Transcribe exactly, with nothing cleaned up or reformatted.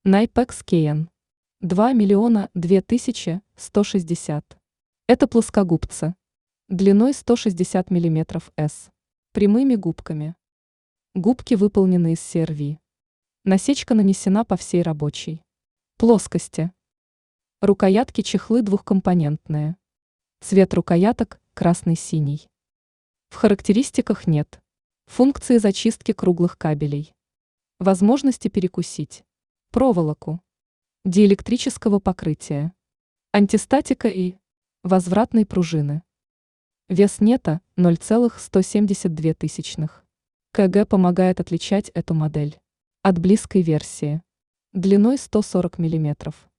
Найпекс Кейн. два миллиона две тысячи сто шестьдесят. Это плоскогубцы. Длиной сто шестьдесят миллиметров эс. Прямыми губками. Губки выполнены из си эр ви. Насечка нанесена по всей рабочей плоскости. Рукоятки чехлы двухкомпонентные. Цвет рукояток красный-синий. В характеристиках нет функции зачистки круглых кабелей, возможности перекусить проволоку, диэлектрического покрытия, антистатика и возвратной пружины. Вес нета ноль целых сто семьдесят две тысячных. КГ помогает отличать эту модель от близкой версии длиной сто сорок миллиметров.